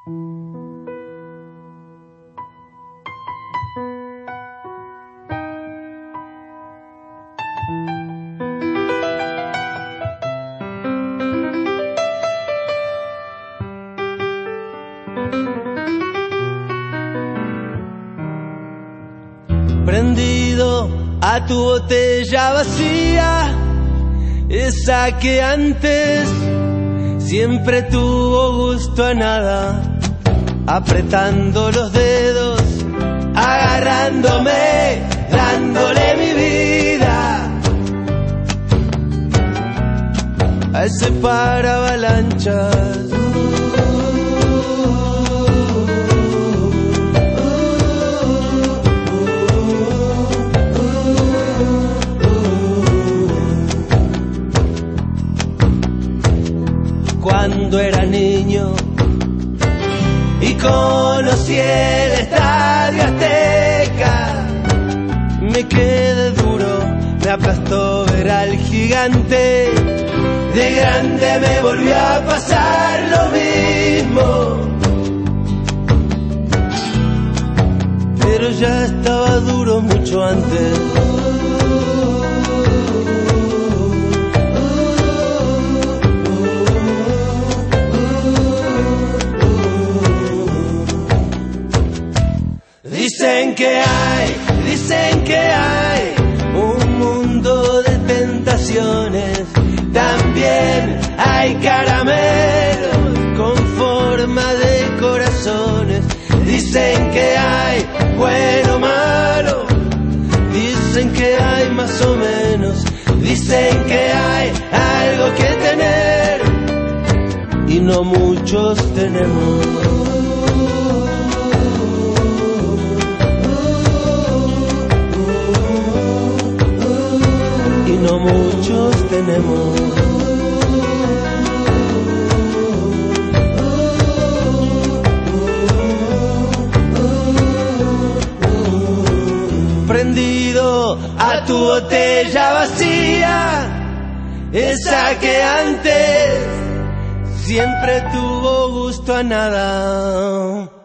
Prendido a tu botella vacía, esa que antes siempre tuvo gusto a nada, apretando los dedos, agarrándome, dándole mi vida a ese paravalanchas. Cuando era niño y conocí el Estadio Azteca, me quedé duro, me aplastó ver al gigante. De grande me volvió a pasar lo mismo, pero ya estaba duro mucho antes. Dicen que hay un mundo de tentaciones, también hay caramelos con forma de corazones. Dicen que hay bueno o malo, dicen que hay más o menos, dicen que hay algo que tener y no muchos tenemos. No muchos tenemos. Prendido a tu botella vacía, esa que antes siempre tuvo gusto a nada.